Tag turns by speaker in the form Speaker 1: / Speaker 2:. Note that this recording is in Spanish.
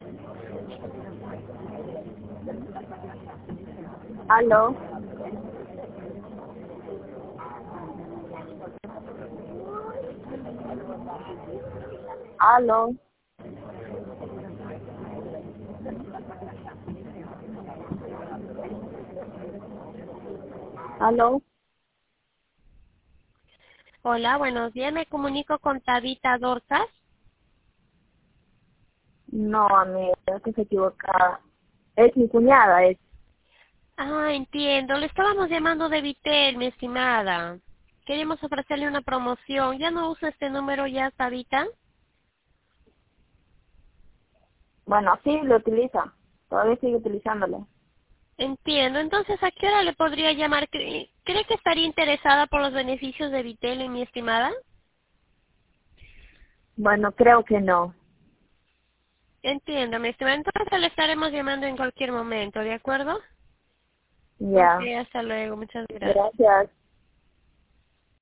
Speaker 1: Aló. Aló. Aló.
Speaker 2: Hola, buenos días. Me comunico con Tabita Dorcas.
Speaker 1: No, amiga, es que se equivoca. Es mi cuñada, es.
Speaker 2: Ah, entiendo. Le estábamos llamando de Vitel, mi estimada. Queremos ofrecerle una promoción. ¿Ya no usa este número ya, Tabita?
Speaker 1: Bueno, sí, lo utiliza. Todavía sigue utilizándolo.
Speaker 2: Entiendo. Entonces, ¿a qué hora le podría llamar? ¿Cree que estaría interesada por los beneficios de Vitel, mi estimada?
Speaker 1: Bueno, creo que no.
Speaker 2: Entiendo, mi estimada. Entonces le estaremos llamando en cualquier momento, ¿de acuerdo? Ok,
Speaker 1: Ya.
Speaker 2: hasta luego. Muchas gracias.
Speaker 1: Gracias.